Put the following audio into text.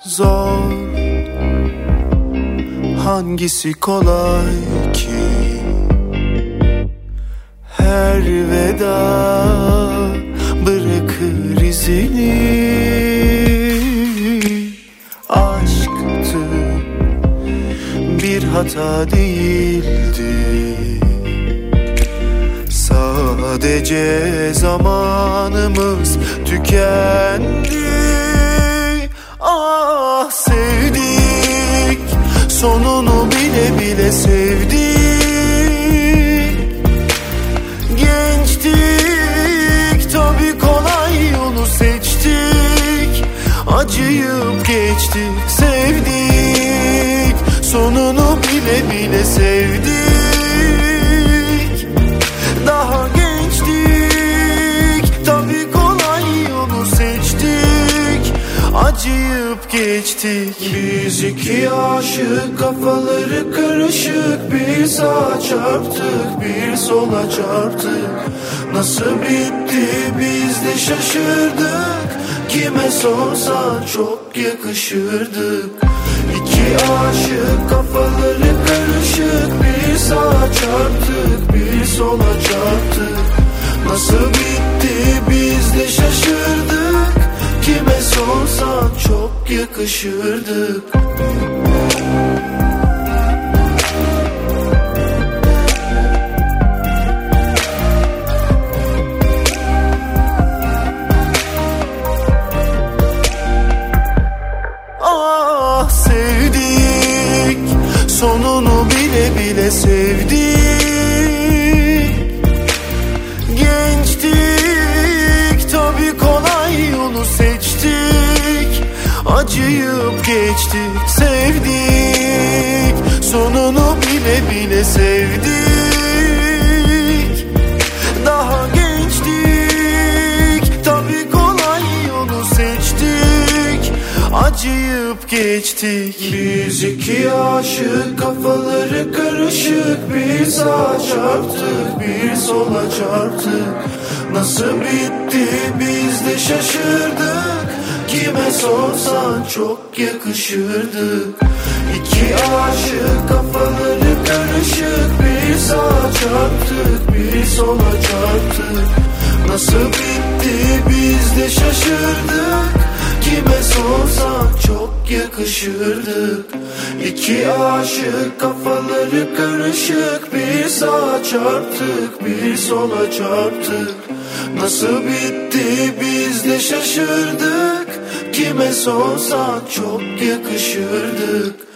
Zor, hangisi kolay ki? Her veda bırakır izini. Aşktı, bir hata değildi. Sadece zamanımız tükendi. Ah, sevdik, sonunu bile bile sevdik. Gençtik, tabii kolay yolu seçtik. Acıyıp geçtik, sevdik, sonunu bile bile sevdik. Daha gençtik, tabii kolay yolu seçtik. Acıyıp geçtik. Biz iki aşık, kafaları karışık. Bir sağa çarptık, bir sola çarptık. Nasıl bitti biz de şaşırdık. Kime sorsan çok yakışırdık. İki aşık, kafaları karışık. Bir sağa çarptık, bir sola çarptık. Nasıl bitti biz de şaşırdık. Kime sorsan çok yakışırdık. Ah, sevdik, sonunu bile bile sevdik. Gençtik, tabii kolay yolu seçtik. Acıyıp geçtik, sevdik, sonunu bile bile sevdik. Daha gençtik, tabii kolay yolu seçtik. Acıyıp geçtik. Biz iki aşık, kafaları karışık. Bir sağa çarptık, bir sola çarptık. Nasıl bitti biz de şaşırdık. Kime sorsan çok yakışırdık. İki aşık, kafaları karışık. Bir sağa çarptık, bir sola çarptık. Nasıl bitti biz de şaşırdık. Kime sorsan çok yakışırdık. İki aşık, kafaları karışık. Bir sağa çarptık, bir sola çarptık. Nasıl bitti biz de şaşırdık. Kime sorsan çok yakışırdık.